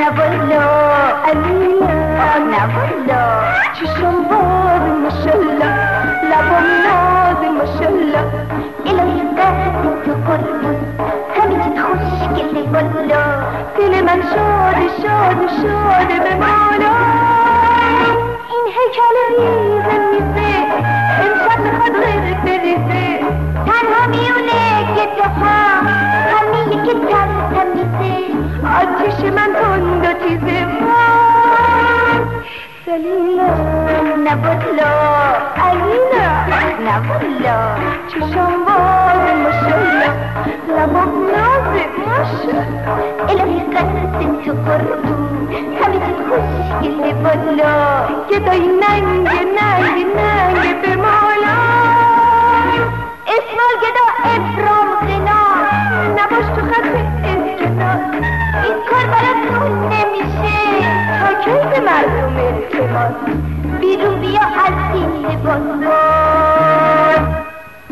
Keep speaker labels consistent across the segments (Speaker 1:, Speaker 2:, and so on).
Speaker 1: نه والا امینه نه والا چشم باز ماشالله لبام ناز ماشالله الهی قدر تو قربون همه چیز خوشگله والا دل من شاده شاده شاده به مولا این هیکل ریزه میزه امشب میخواد غیر بریزه تنها میونه که تو هم همیه که تمیزه آتش من تند و تیزه سلیلا نه والا علینا نه والا چشم باز ماشالله لبام نازه ماشالله الهی قدر تو قربون همه چیز خوشگله والا گدای ننگه ننگه ننگه به مولا اسمال گدا ابرام غنا نباش تو خط اسکناس این کار برات نمیشه تا کی به مردم التماس بیرون بیا از این بازار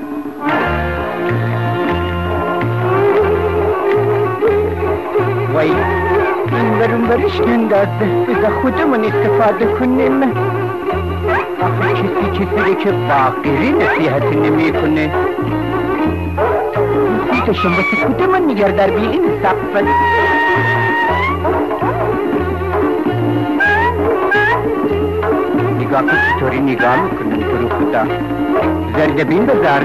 Speaker 2: وای این برون برش نندازه بذار خودمون استفاده کنیم آخه کسی که باقری نصیحت نمی کنه نصیحتشون واسه خودمون نگر در بی این صفت نگاه که چطوری نگاه میکنن تو رو خدا زرده بین بذار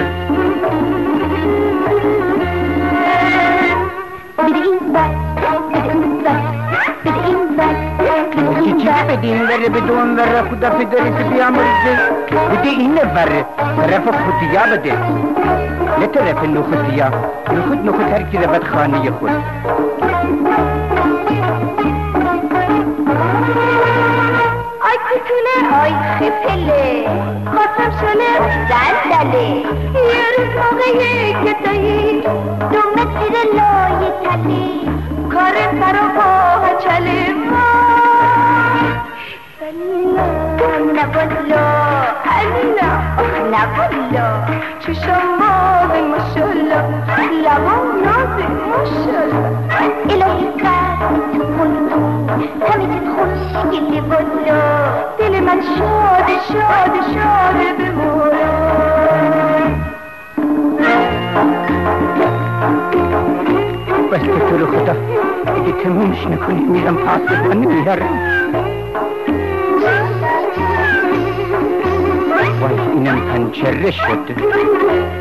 Speaker 2: چی بده این وره بده اون وره خدا پدری که بیامرزه بده این وره طرف خودیا بده نه طرف نخودیا نخود هر کی رود خانه خود
Speaker 1: آی کتوله آی خفله خواستم شله زندله یه روز موقعی که دایی دومت زیر لای تلی کار سر و پا چله سلیلا نه والا علینا نه والا چشم باز ماشالله لبام نازه ماشالله الهی قدر تو قلبون همه چیز خوشگله والا دل من شاده شاده شاده به مولا
Speaker 2: بس که تو رو خدا اگه تمومش نکنی میرم پاسبانی میارم وای اینم پنچره شد